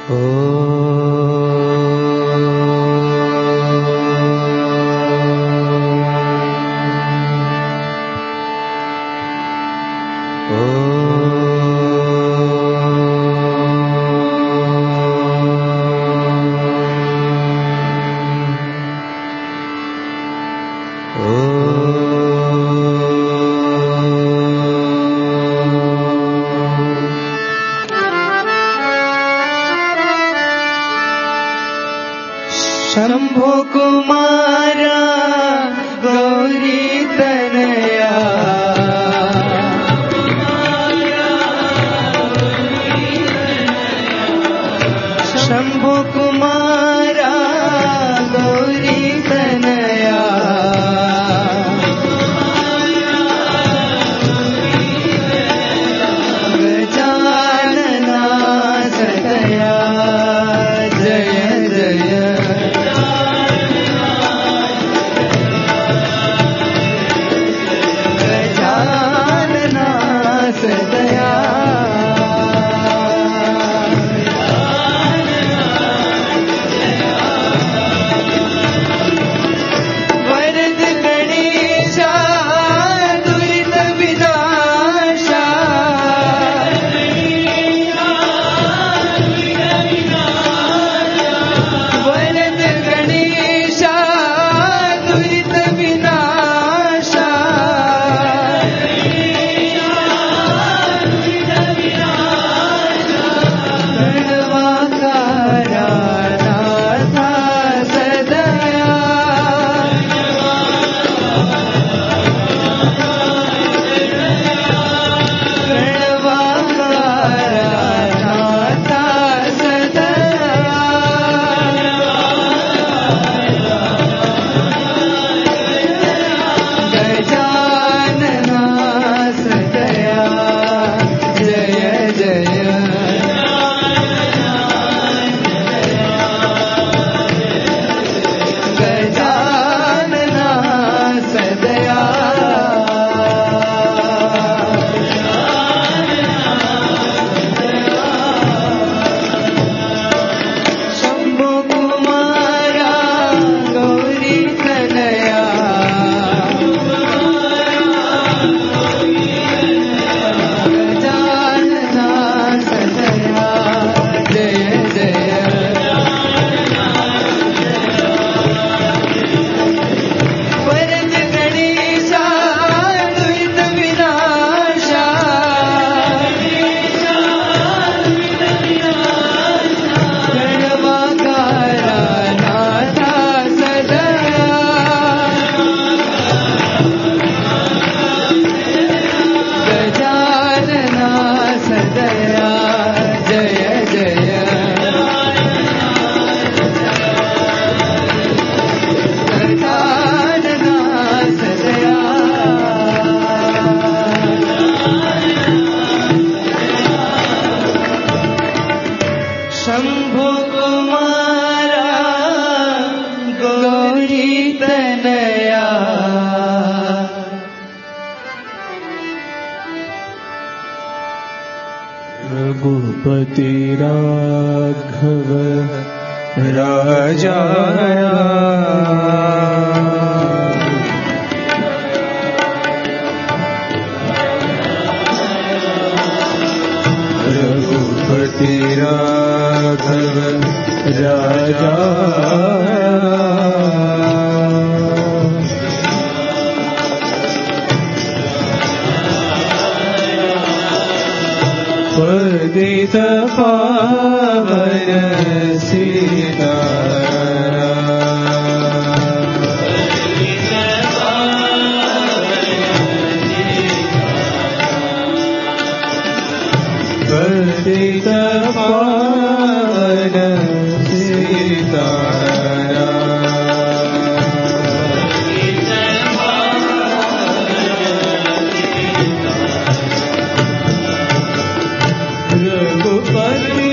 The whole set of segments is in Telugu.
शंभो कुमारा गौरी तनया शंभो कुमारा गौरी तनया गजानना सदया जय जय शंभो कुमारा गौरी तनया रघुपति राघव राजा रघुपति राघव राजा पतित पावन पतित पावन रघुपति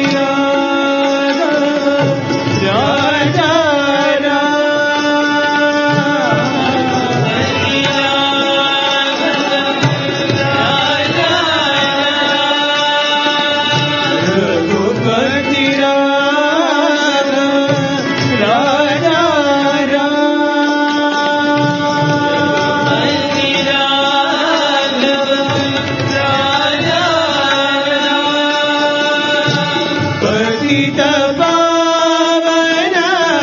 राजा रघुपति राजा पतित पावन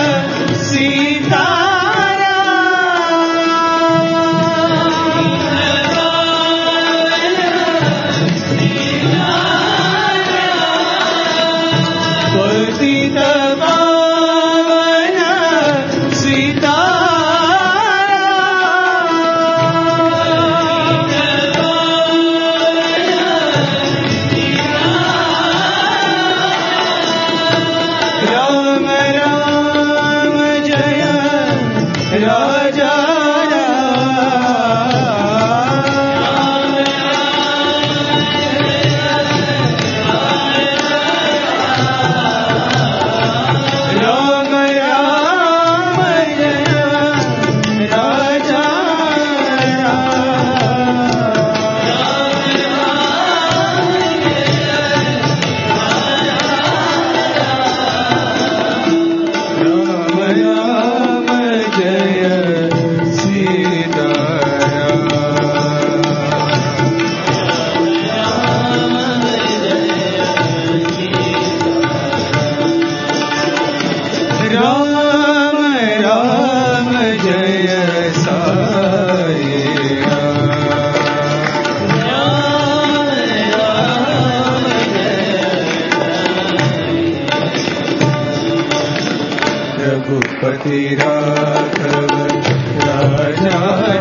रघुपति राघव राजा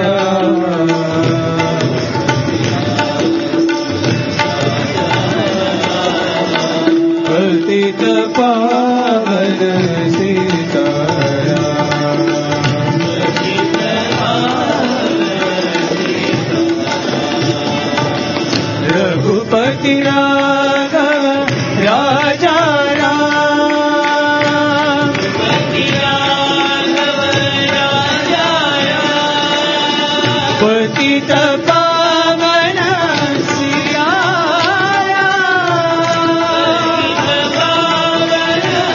पतित पावन सीताराम रघुपति राघव राजा पतित पावन सिया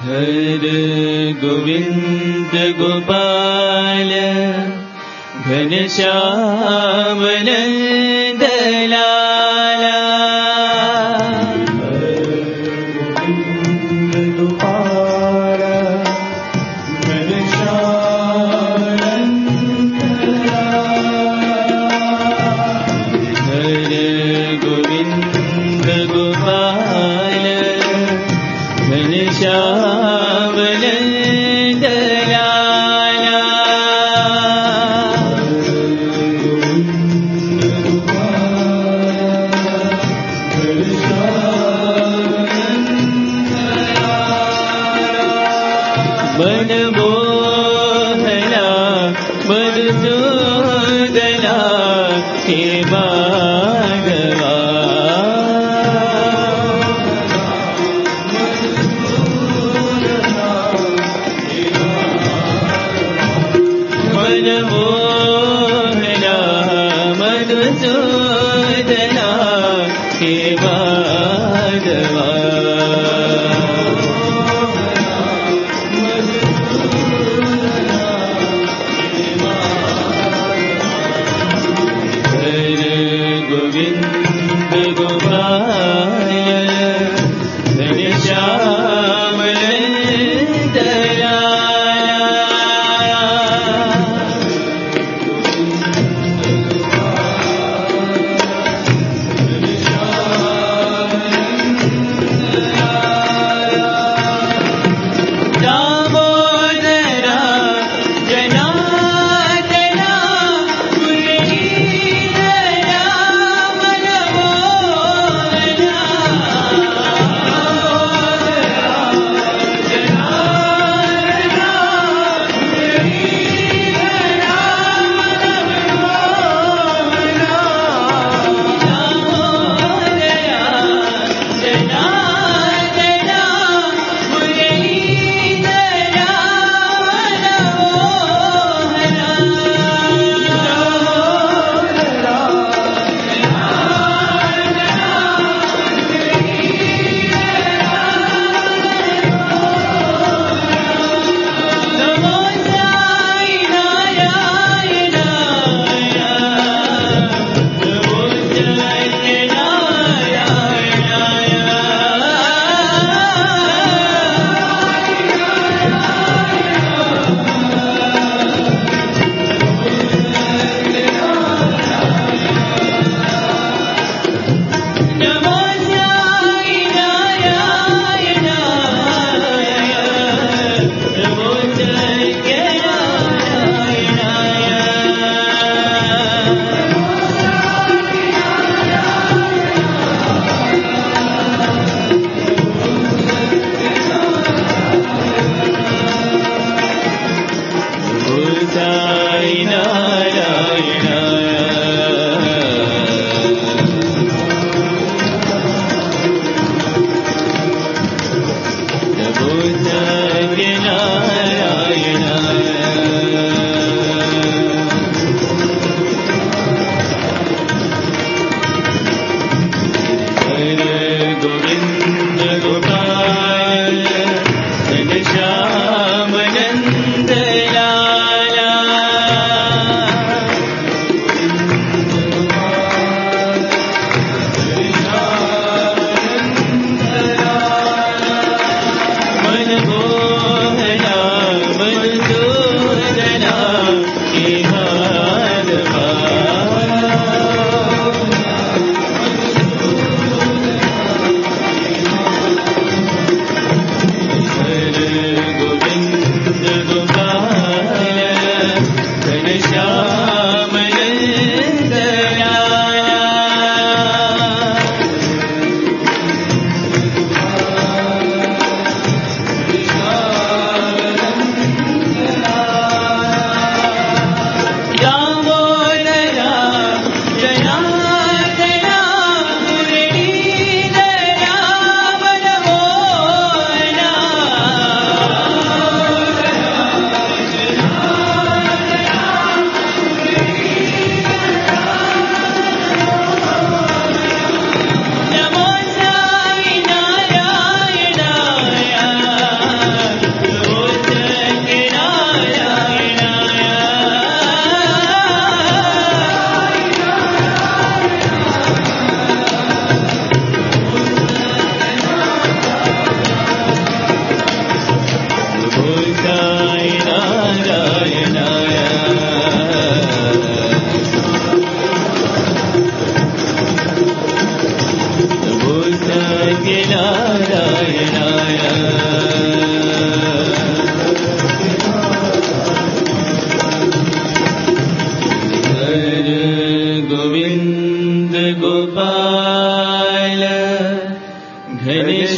हरे गोविंद गोपाल घनश्याम नंद लाला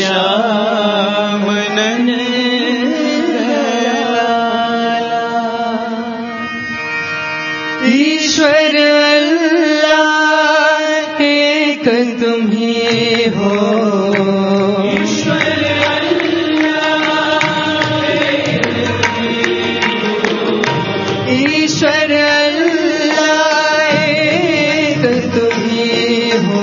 श्याम ईश्वर अल्लाह एक तुम ही हो। ईश्वर अल्लाह एक तुम ही हो।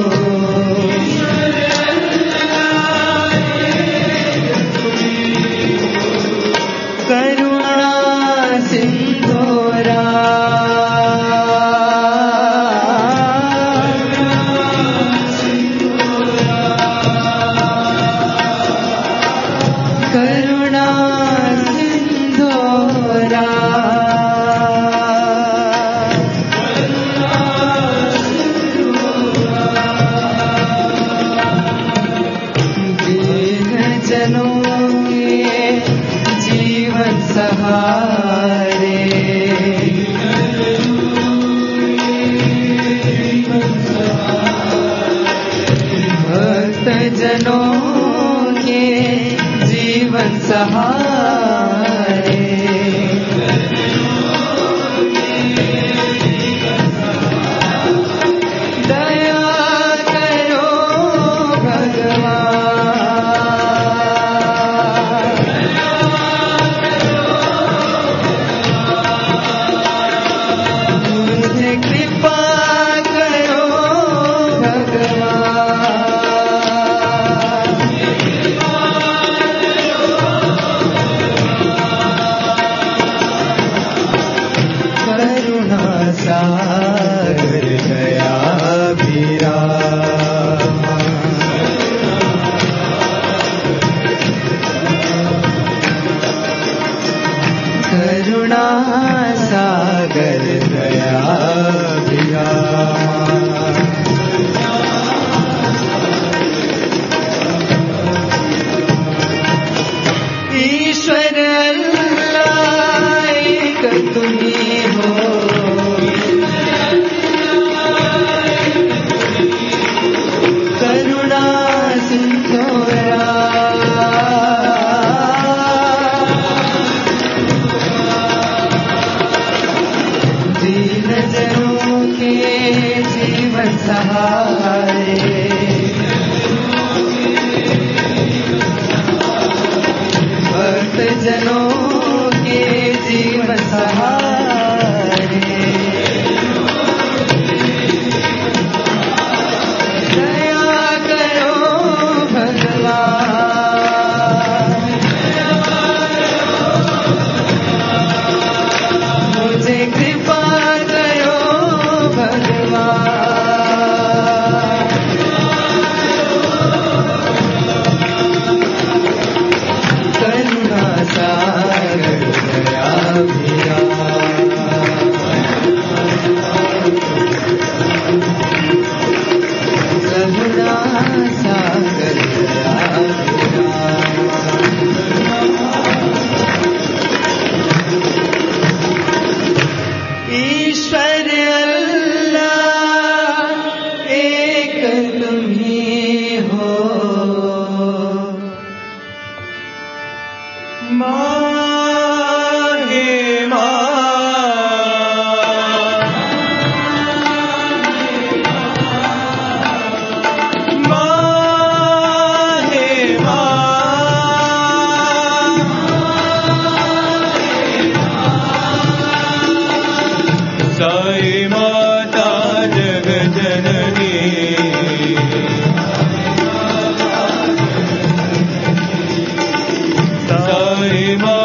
करुणा सिंधोरा करुणा सिंधोरा दीन जनों के जीवन सहारे भक्त जनों के जीवन सहारे दया करो भगवान। मुझे कृपा करो भगवान। करुणा सागर दया विरामा। करुणा सागर दया विरामा। ईश्वर अल्लाह एक तुम ही हो। करुणा सिंधोरा दीन जनों के जीवन सहारे भक्त जनों के जीवन सहारे दया करो भगवान। मुझे कृपा करो भगवान। करुणा सागर दया विरामा। करुणा सागर दया विरामा। ईश्वर अल्लाह एक तुम ही हो। माहे साई माता जग जननी साई माता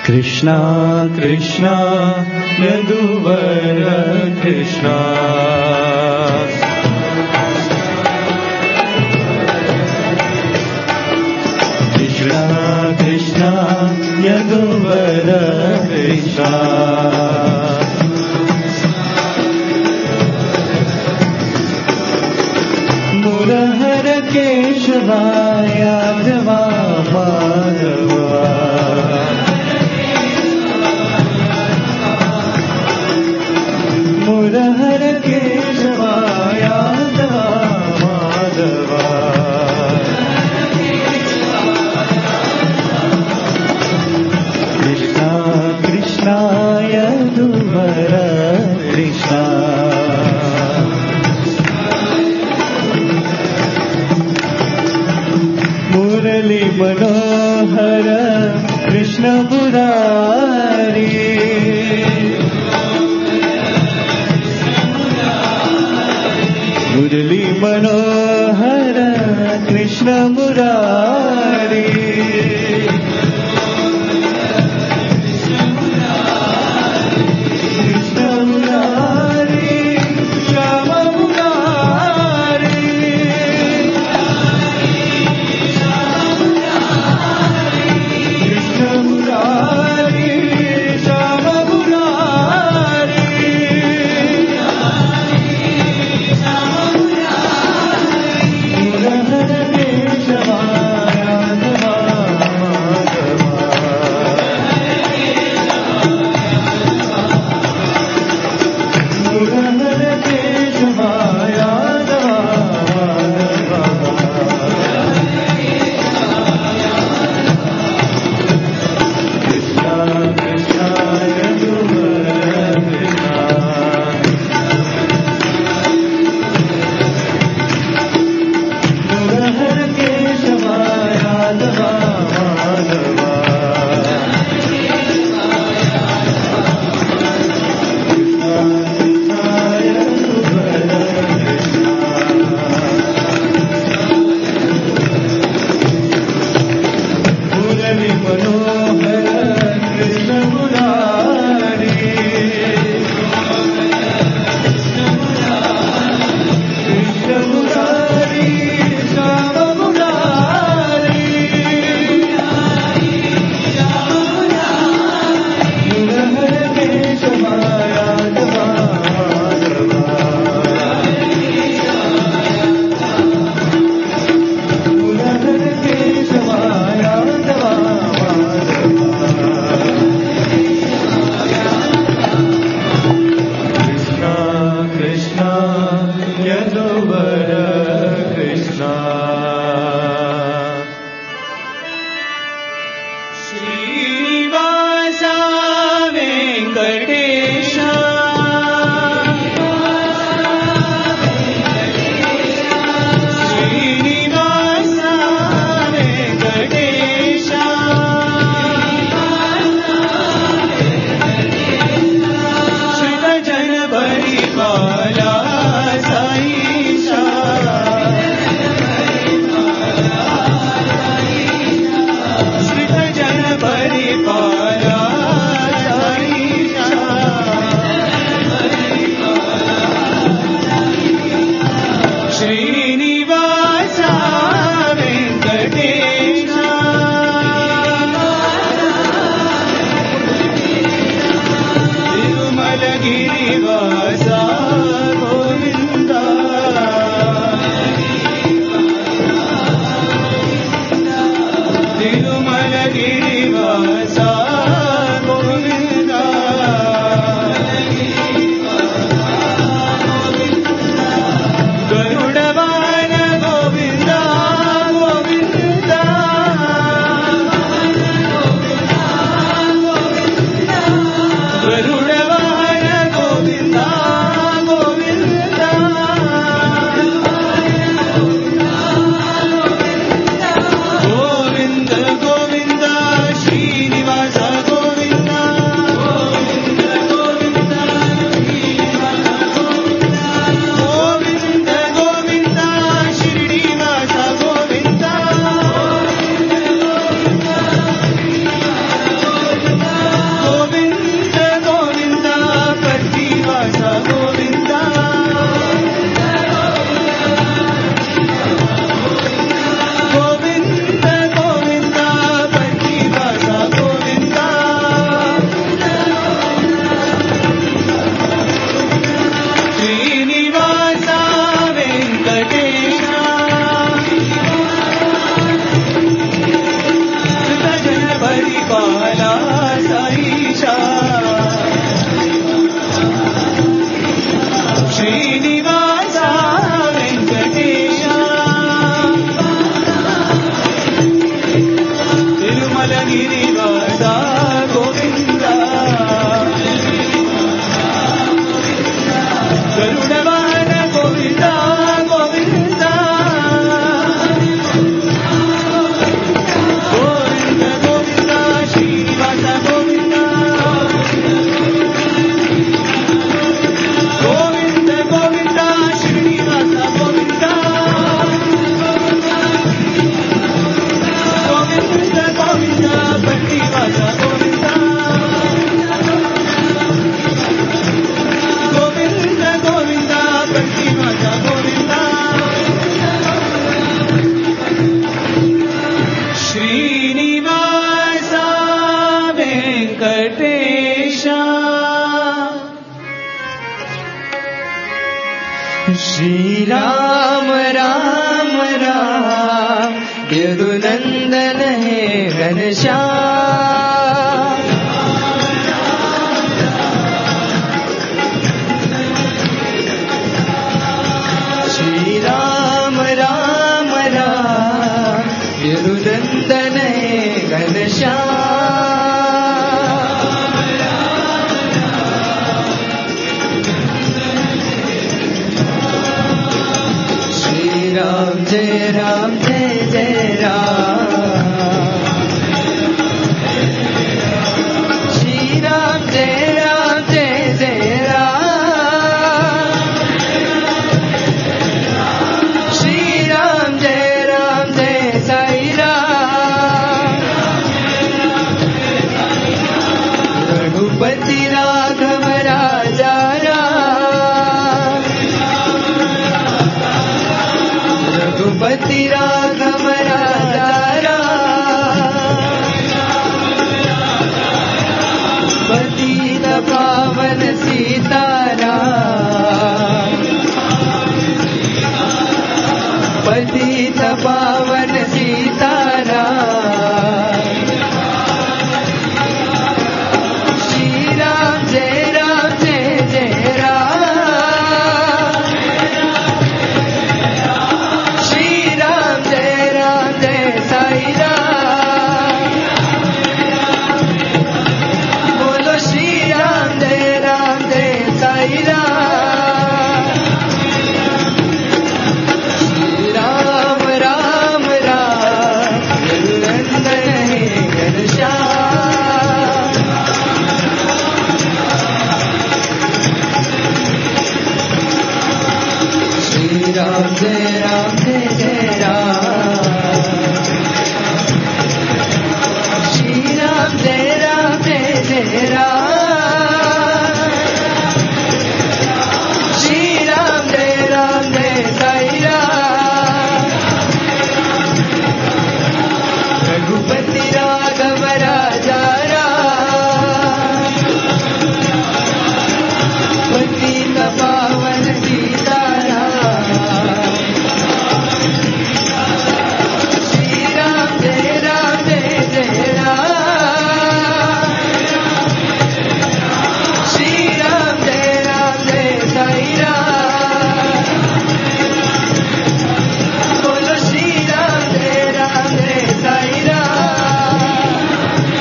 కృష్ణ కృష్ణ యదువర కృష్ణ కృష్ణ కృష్ణ యదువర కృష్ణ మురహర కేశవ యాదవ మాధవ మురహర కేశవ యాదవ మాధవ కృష్ణ కృష్ణ యదువర కృష్ణ మురళి మనోహర కృష్ణ మురారి మురళి మనోహర కృష్ణ మురారి కృష్ణ మురారి శ్యామ మురారి కృష్ణ మురారి శ్యామ మురారి మురహర కేశవ యాదవ మాధవ మురహర కేశవ యాదవ కృష్ణ కృష్ణ యదువర కృష్ణ మురహర కేశవ యాదవ మాధవ కృష్ణ కృష్ణ యదువర కృష్ణ మురళి మనోహర కృష్ణ మురారి కృష్ణ మురారి శ్యామ మురారి మురహర కేశవ యాదవ మాధవ మురహర కేశవ యాదవ మాధవ కృష్ణ కృష్ణ యదువర కృష్ణ శ్రీనివాస వెంకటేశ శ్రీనివాస వెంకటేశ శ్రీత జన పరిపాల సాయిష శ్రీత జన పరిపాల సాయిష శ్రీనివాస వెంకటేశ తిరుమలగిరివాస గోవింద తిరుమలగిరివాస గోవింద గరుడవాన గోవింద గోవింద గరుడవాన గోవింద గోవింద గోవింద గోవింద गिरिवासा गोविंद गरुडवाहन गोविंद गोविंद गोविंद गोविंद श्रीनिवास गोविंद गोविंद गोविंद श्रीनिवास गोविंद गोविंद गोविंद बंटीवास गोविंद गोविंद गोविंद बंटीवास गोविंद श्रीनिवास वेंकटेश श्री राम राम राम यदुनंदन है घनश्याम श्री राम राम राम यदुनंदन है घनश्याम राम जय जय राम श्री राम जय जय राम श्री राम जय साई राम रघुपति राघव राजा राम रघुपति राघव राजा राम पतित पावन सीताराम पतित पावन सीताराम श्री राम जय जय राम श्री राम जय साई राम बोलो श्री राम जय साई राम श्री राम राम राम यदुनंदन है घनश्याम श्री राम जय राम श्री राम जय राम श्री राम जय साई राम रघुपति राघव राजा राम पतित पावन सीताराम श्री राम जय राम श्री राम जय साई राम बोलो श्री राम जय साई राम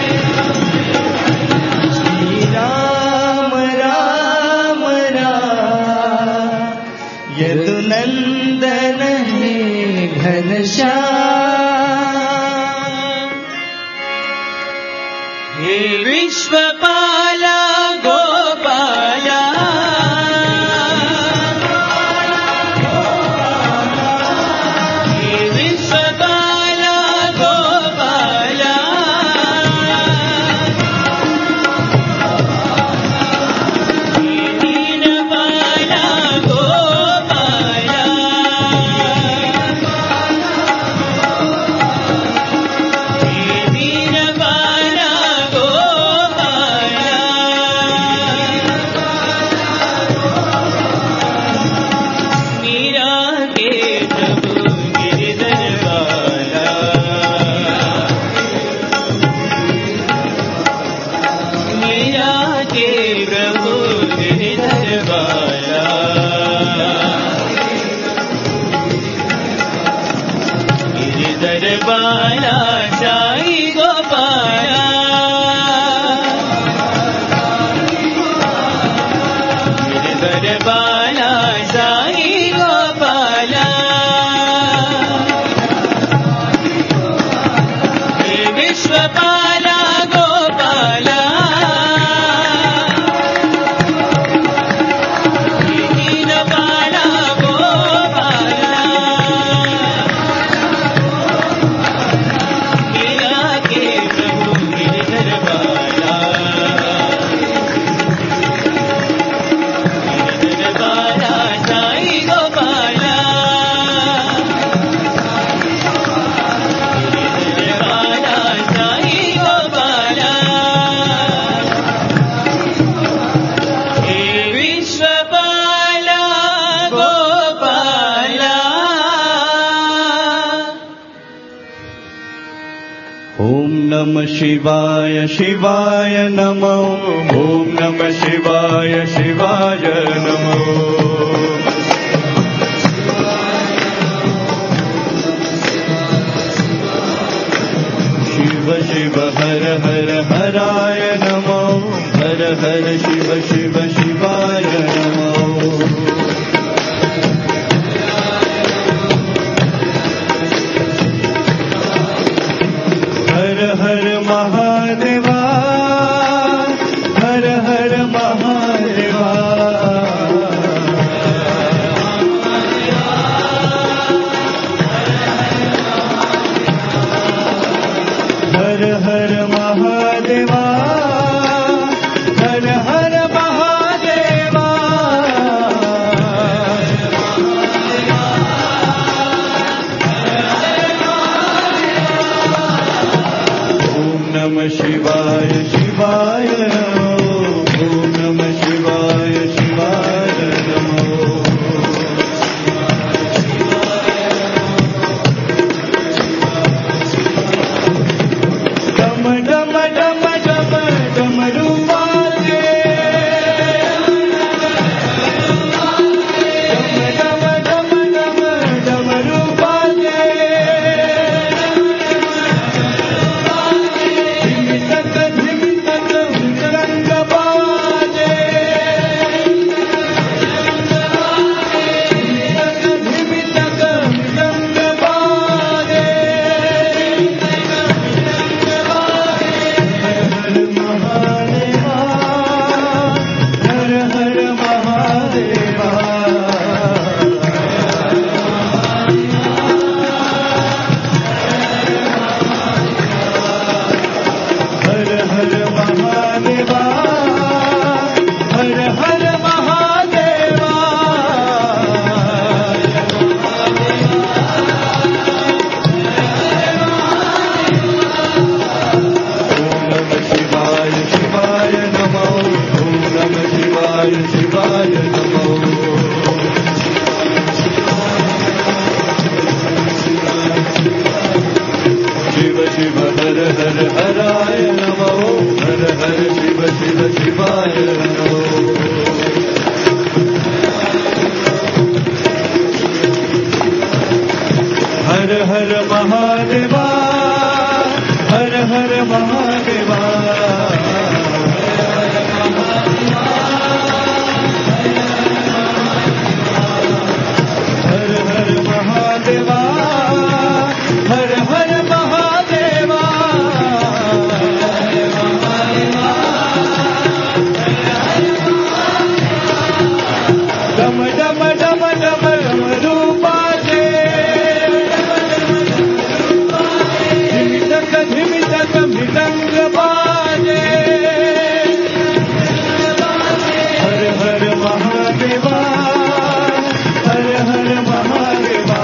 श्री राम राम राम यदुनंदन है घनश्याम हे विश्वपाला गोपाला हे विश्वपाला गोपाला हे दीनपाला गोपाला हे दीनपाला गोपाला नमः शिवाय शिवाय नमो ॐ नमः शिवाय शिवाय नमो शिव शिव हर हर हराय नमो हर हर शिव शिव शिवाय नमो हर हर महादेवा हर हर महादेवा हर हर महादेवा हर हर महादेवा ओम नमः शिवाय शिवाय नमो ओम नमः शिवाय शिवाय नमो डम डम डम डम डमरूपा दे डम डम डम डमरूपा दे धिमितक धिमितक मृदंग बाजे धिमितक मृदंग बाजे हर हर महादेवा हर हर महादेवा हर हर महादेवा ओम नमः शिवाय शिवाय नमो ओम नमः शिवाय शिवाय नमो शिव शिव हर हर हराय नमो हर हर शिव शिव शिवाय नमो हर हर महादेवा हर हर महादेवा हर हर महादेवा हर हर महादेवा डम डम डम डम डमरूपा दे धिमितक धिमितक मृदंग बाजे हर हर महादेवा हर हर महादेवा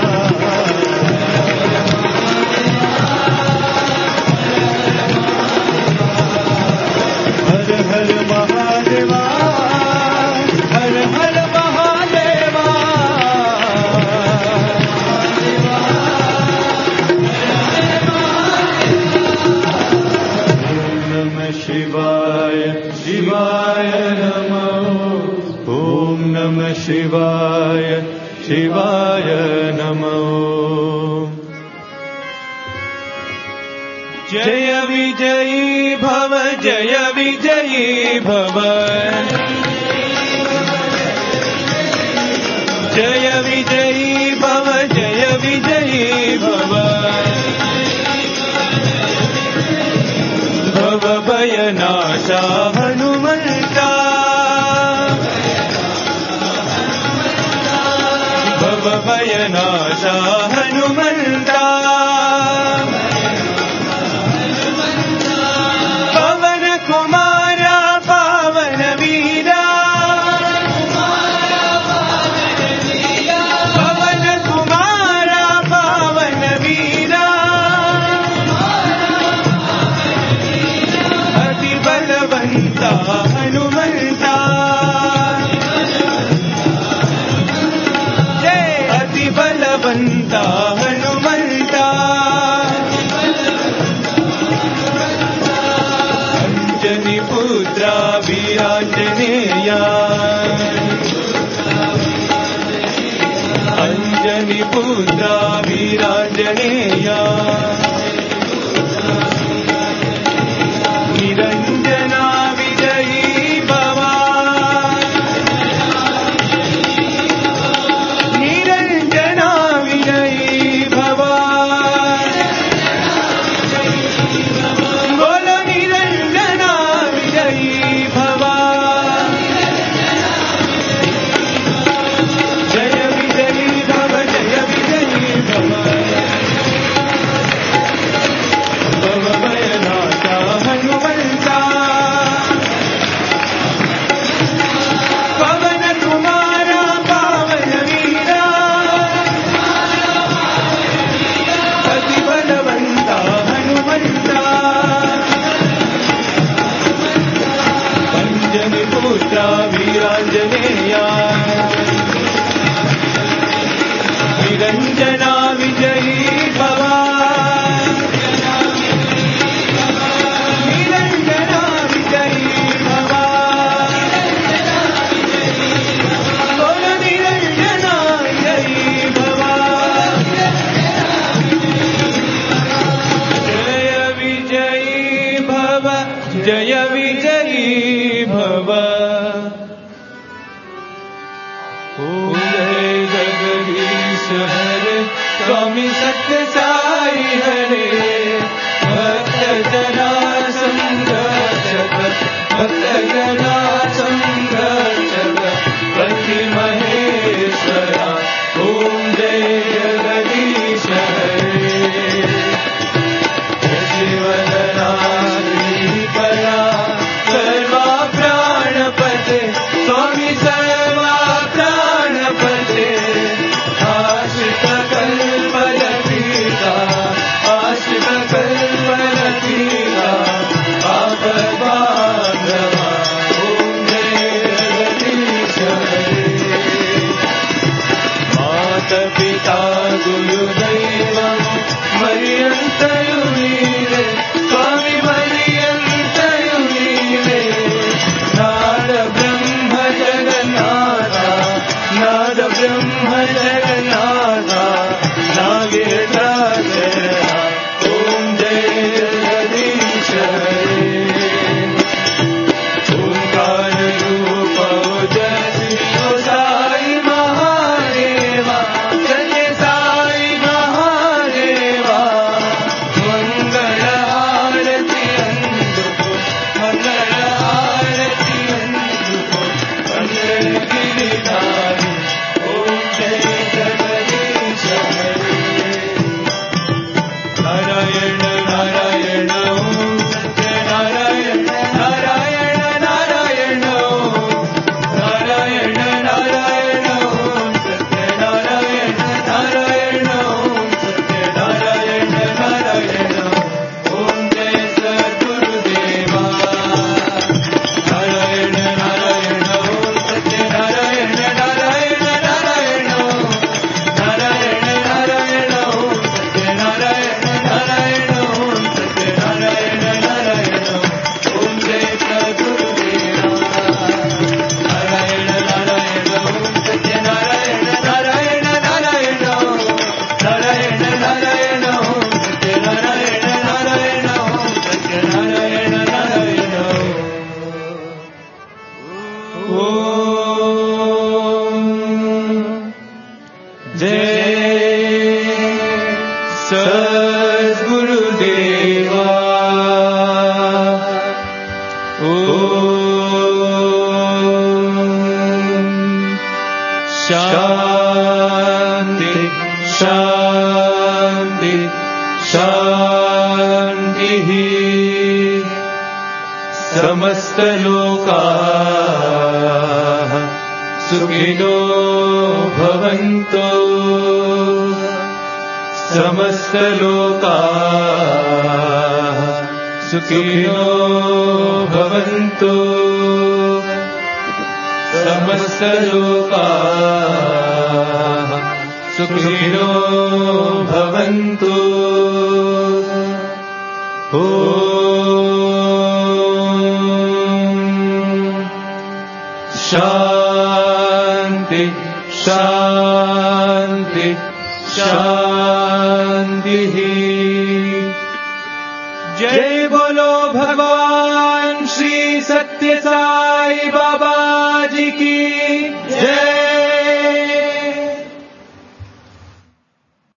हर हर महादेवा हर हर महादेवा ओम नमः शिवाय शिवाय नमो ओम नमः शिवाय शिवाय नमो जय विजयी भव जय विजयी भव जय विजयी भव जय विजयी भव भव भयनाशा हनुमन्ता भव भयनाशा हनुमन्ता पवन कुमारा पावन वीरा पवन कुमारा पावन वीरा अति बलवंता हनुमंता अति बलवंता వీరాంజనేయ అంజని పుత్ర వీరాంజనేయ నిరంజన విజయీ భవ నిరంజన విజయీ భవ బోలో నిరంజన విజయీ భవ జయ విజయీ భవ జయ విజయీ భవ భవభయనాశ హనుమంత పవన కుమార పావన వీర అతి బలవంత హనుమంత అంజని పుత్ర వీరాంజనేయ నిరంజన విజయీ భవ నిరంజన విజయీ భవ బోలో నిరంజన విజయీ భవ జయ విజయీ భవ జయ విజయీ భవ ఓం జయ జగదీश हरे स्वामी सत्य साई हरे भक्त जना संघर्षक भक्त जना संघर्षक पति महेश्वरा ओम जय जगदीश हरे शिवधरा श्रीकरा सर्वा प्राणपते स्वामी सर्वा प्राणपते आश्रित कल्पलतीका आश्रित कल्पलतीका आपद्बांधवा ओम जय जगदीश हरे माता पिता गुरुदैवं मर्यन्तयु नीरे स्वामी मर्यन्तयु नीरे नाद ब्रह्म जगन्नाथा नाद ब्रह्म जगन्नाथा नागेन्द्राचरणा ओम जय जगदीश हरे ओंकार रूप ओजस्वी ओ साई महादेवा सत्य साई महादेवा मंगल आरती अंदुको मंगल आरती अंदुको मंगल गिरिधारी ओम जय जगदीश हरे नारायण नारायण ओम सत्य नारायण नारायण नारायण ओम नारायण नारायण ओम सत्य नारायण नारायण ओम सत्य नारायण नारायण ओम जय सद्गुरुदेवा नारायण नारायण ओम सत्य नारायण नारायण नारायण ओम नारायण नारायण ओम सत्य नारायण नारायण ओम सत्य नारायण नारायण ओम जय सद्गुरुदेवा नारायण नारायण ओम सत्य नारायण नारायण नारायण ओम नारायण नारायण ओम सत्य नारायण नारायण ओम सत्य नारायण नारायण ओम जय सद्गुरुदेवा शांति शांति शांतिः समस्तलोकाः सुखिनो भवन्तु समस्तलोकाः सुखिनो भवन्तु समस्तलोकाः सुखिनो भवन्तु ॐ शान्ति शान्तिः। जय बोलो भगवान श्री सत्य साई बाबा